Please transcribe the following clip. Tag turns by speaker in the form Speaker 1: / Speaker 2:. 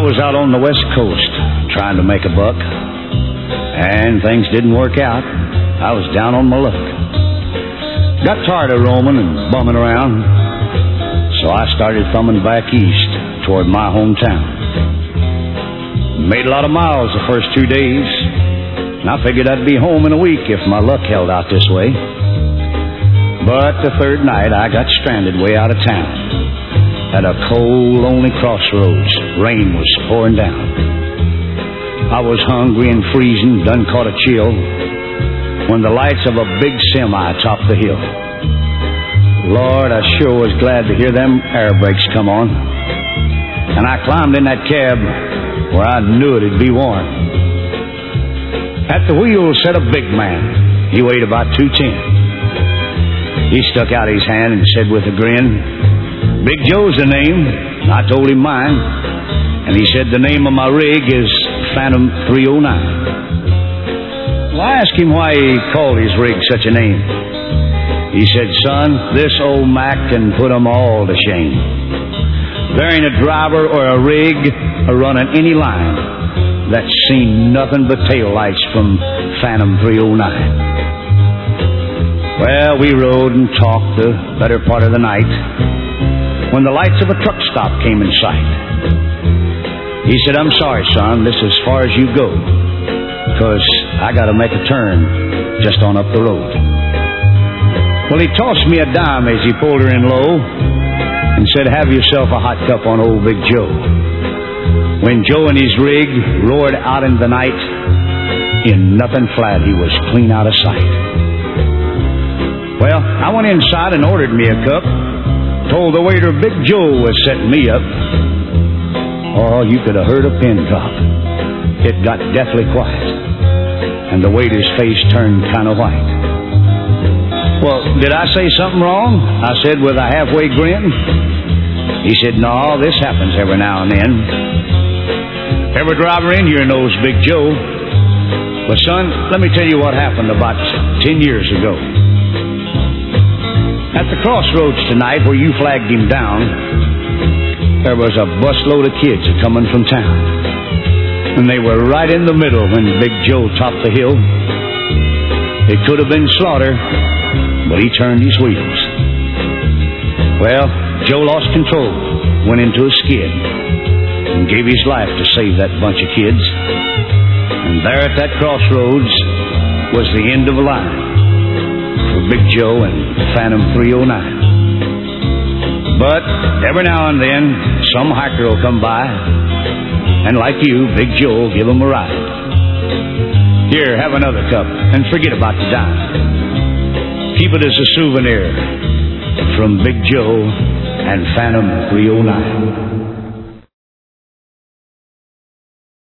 Speaker 1: was out on the West Coast trying to make a buck, and things didn't work out. I was down on my luck. Got tired of roaming and bumming around, so I started thumbing back east toward my hometown. Made a lot of miles the first 2 days, and I figured I'd be home in a week if my luck held out this way. But the third night I got stranded way out of town at a cold, lonely crossroads. Rain was pouring down. I was hungry and freezing, done caught a chill, when the lights of a big semi topped the hill. Lord, I sure was glad to hear them air brakes come on. And I climbed in that cab where I knew it'd be warm. At the wheel sat a big man. He weighed about 210. He stuck out his hand and said with a grin, "Big Joe's the name." I told him mine, and he said the name of my rig is Phantom 309. Well, I asked him why he called his rig such a name. He said, "Son, this old Mac can put 'em all to shame. There ain't a driver or a rig a running any line that's seen nothing but taillights from Phantom 309. Well, we rode and talked the better part of the night when the lights of a truck stop came in sight. He said, "I'm sorry, son, this is as far as you go, 'cause I got to make a turn just on up the road." Well, he tossed me a dime as he pulled her in low and said, "Have yourself a hot cup on old Big Joe." When Joe and his rig roared out in the night, in nothing flat, he was clean out of sight. Well, I went inside and ordered me a cup. Told the waiter Big Joe was setting me up. Oh, you could have heard a pin drop. It got deathly quiet, and the waiter's face turned kind of white. "Well, did I say something wrong?" I said with a halfway grin. He said, "No, this happens every now and then. Every driver in here knows Big Joe. But son, let me tell you what happened about 10 years ago. At the crossroads tonight where you flagged him down, there was a busload of kids coming from town. And they were right in the middle when Big Joe topped the hill. It could have been slaughter, but he turned his wheels. Well, Joe lost control, went into a skid, and gave his life to save that bunch of kids. And there at that crossroads was the end of a line for Big Joe and Phantom 309. But every now and then, some hiker will come by, and like you, Big Joe will give him a ride. Here, have another cup, and forget about the dime. Keep it as a souvenir from Big Joe and Phantom 309.